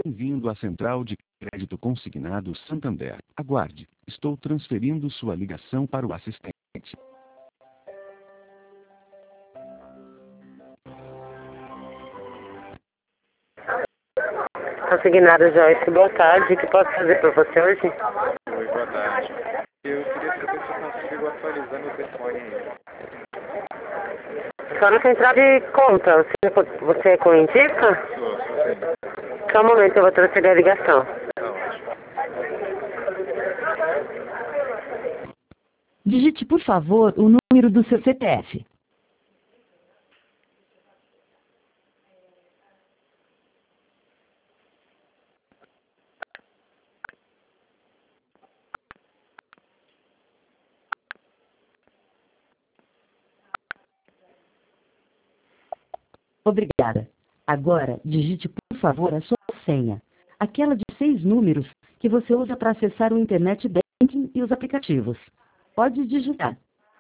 Bem-vindo à Central de Crédito Consignado Santander. Aguarde. Estou transferindo sua ligação para o assistente. Consignado Joyce, boa tarde. O que posso fazer por você hoje? Oi, boa tarde. Eu queria saber se eu consigo atualizar meu telefone aí. Só na central de conta. Você é correntista? Sou sim. Só um momento, eu vou transferir a ligação. Tá ótimo. Digite, por favor, o número do seu CPF. Obrigada. Agora, digite, por favor, a sua senha. Aquela de 6 números que você usa para acessar o Internet Banking e os aplicativos. Pode digitar.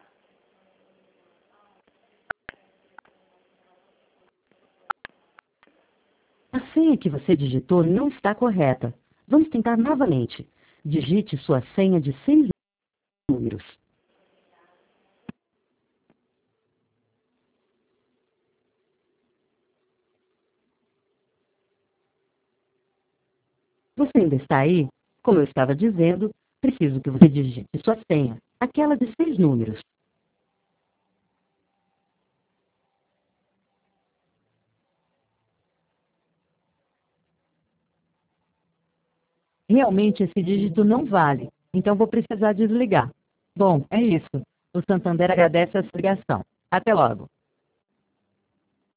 A senha que você digitou não está correta. Vamos tentar novamente. Digite sua senha de 6 números. Você ainda está aí? Como eu estava dizendo, preciso que você digite sua senha, aquela de 6 números. Realmente esse dígito não vale, então vou precisar desligar. Bom, é isso. O Santander agradece a sua ligação. Até logo.